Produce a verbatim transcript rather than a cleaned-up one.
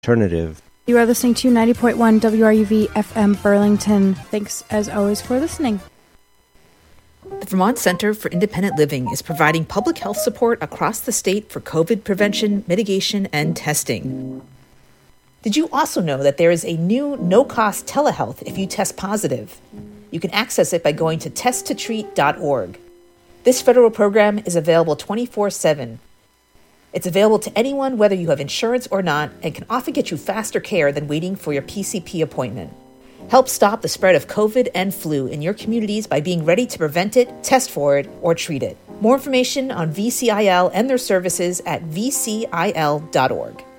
Alternative. You are listening to ninety point one W R U V F M Burlington. Thanks, as always, for listening. The Vermont Center for Independent Living is providing public health support across the state for COVID prevention, mitigation, and testing. Did you also know that there is a new no-cost telehealth if you test positive? You can access it by going to test to treat dot org. This federal program is available twenty-four seven. It's available to anyone whether you have insurance or not and can often get you faster care than waiting for your P C P appointment. Help stop the spread of COVID and flu in your communities by being ready to prevent it, test for it, or treat it. More information on V C I L and their services at V C I L dot org.